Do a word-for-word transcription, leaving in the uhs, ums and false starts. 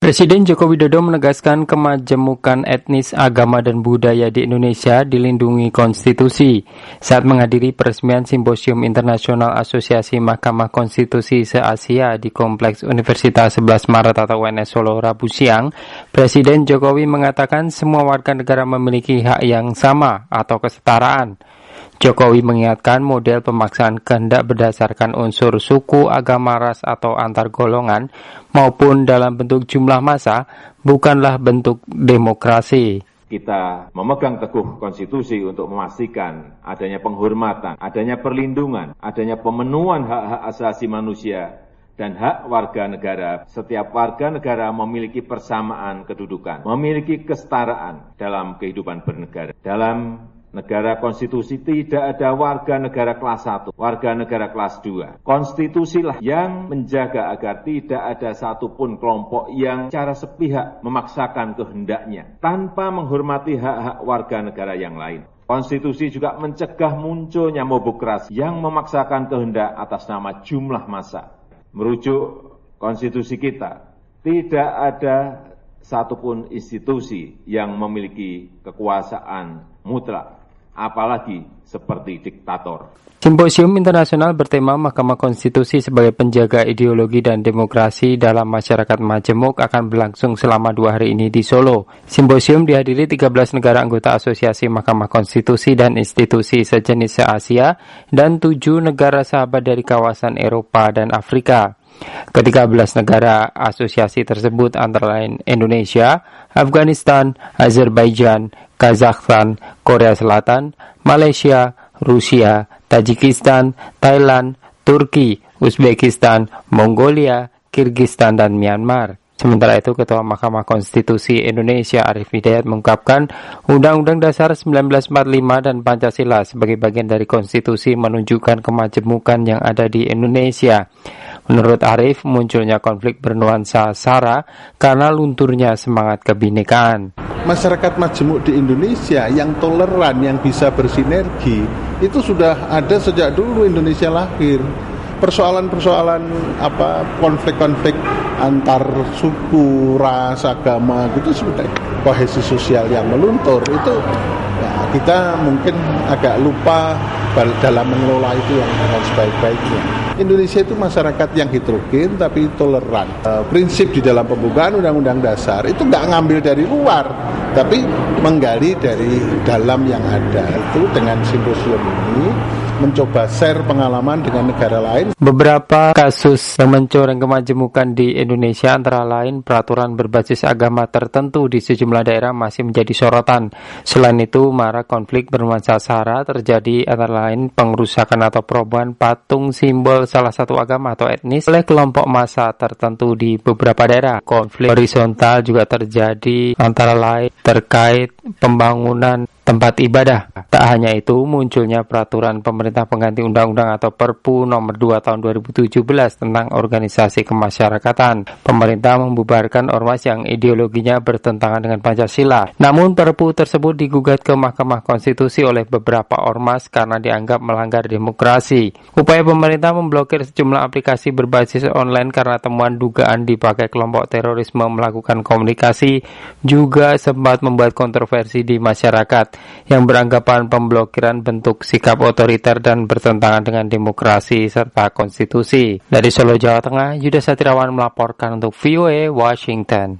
Presiden Joko Widodo menegaskan kemajemukan etnis, agama, dan budaya di Indonesia dilindungi konstitusi saat menghadiri peresmian Simposium Internasional Asosiasi Mahkamah Konstitusi se-Asia di Kompleks Universitas sebelas Maret atau U N S Solo Rabu siang. Presiden Jokowi mengatakan semua warga negara memiliki hak yang sama atau kesetaraan. Jokowi mengingatkan model pemaksaan kehendak berdasarkan unsur suku, agama, ras, atau antar golongan maupun dalam bentuk jumlah massa bukanlah bentuk demokrasi. Kita memegang teguh konstitusi untuk memastikan adanya penghormatan, adanya perlindungan, adanya pemenuhan hak-hak asasi manusia dan hak warga negara. Setiap warga negara memiliki persamaan kedudukan, memiliki kesetaraan dalam kehidupan bernegara. Dalam negara konstitusi tidak ada warga negara kelas satu, warga negara kelas dua. Konstitusilah yang menjaga agar tidak ada satupun kelompok yang secara sepihak memaksakan kehendaknya tanpa menghormati hak-hak warga negara yang lain. Konstitusi juga mencegah munculnya mobokrasi yang memaksakan kehendak atas nama jumlah massa. Merujuk konstitusi kita, tidak ada satupun institusi yang memiliki kekuasaan mutlak, apalagi seperti diktator. Simposium Internasional bertema Mahkamah Konstitusi sebagai penjaga ideologi dan demokrasi dalam masyarakat majemuk akan berlangsung selama dua hari ini di Solo. Simposium dihadiri tiga belas negara anggota Asosiasi Mahkamah Konstitusi dan institusi sejenis se-Asia dan tujuh negara sahabat dari kawasan Eropa dan Afrika. Ketiga belas negara asosiasi tersebut antara lain Indonesia, Afghanistan, Azerbaijan, Kazakhstan, Korea Selatan, Malaysia, Rusia, Tajikistan, Thailand, Turki, Uzbekistan, Mongolia, Kirgistan, dan Myanmar. Sementara itu, Ketua Mahkamah Konstitusi Indonesia Arief Hidayat mengungkapkan Undang-Undang Dasar seribu sembilan ratus empat puluh lima dan Pancasila sebagai bagian dari konstitusi menunjukkan kemajemukan yang ada di Indonesia. Menurut Arief, munculnya konflik bernuansa SARA karena lunturnya semangat kebinekaan. Masyarakat majemuk di Indonesia yang toleran, yang bisa bersinergi, itu sudah ada sejak dulu Indonesia lahir. Persoalan-persoalan apa konflik-konflik antar suku, ras, agama gitu sudah kohesi sosial yang meluntur itu ya, kita mungkin agak lupa dalam mengelola itu yang dengan sebaik-baiknya. Indonesia itu masyarakat yang heterogen tapi toleran. E, prinsip di dalam pembukaan Undang-Undang Dasar itu nggak ngambil dari luar, tapi menggali dari dalam yang ada. Itu dengan simposium ini mencoba share pengalaman dengan negara lain. Beberapa kasus yang mencoreng kemajemukan di Indonesia antara lain peraturan berbasis agama tertentu di sejumlah daerah masih menjadi sorotan. Selain itu, marak konflik bernuansa SARA terjadi antara lain pengerusakan atau perobohan patung simbol salah satu agama atau etnis oleh kelompok massa tertentu di beberapa daerah. Konflik horizontal juga terjadi antara lain terkait pembangunan tempat ibadah. Tak hanya itu, munculnya peraturan pemerintah pengganti undang-undang atau Perpu nomor dua tahun dua ribu tujuh belas tentang organisasi kemasyarakatan. Pemerintah membubarkan ormas yang ideologinya bertentangan dengan Pancasila. Namun Perpu tersebut digugat ke Mahkamah Konstitusi oleh beberapa ormas karena dianggap melanggar demokrasi. Upaya pemerintah memblokir sejumlah aplikasi berbasis online karena temuan dugaan dipakai kelompok terorisme melakukan komunikasi juga sempat membuat kontroversi di masyarakat yang beranggapan pemblokiran bentuk sikap otoriter dan bertentangan dengan demokrasi serta konstitusi. Dari Solo, Jawa Tengah, Yuda Satirawan melaporkan untuk V O A Washington.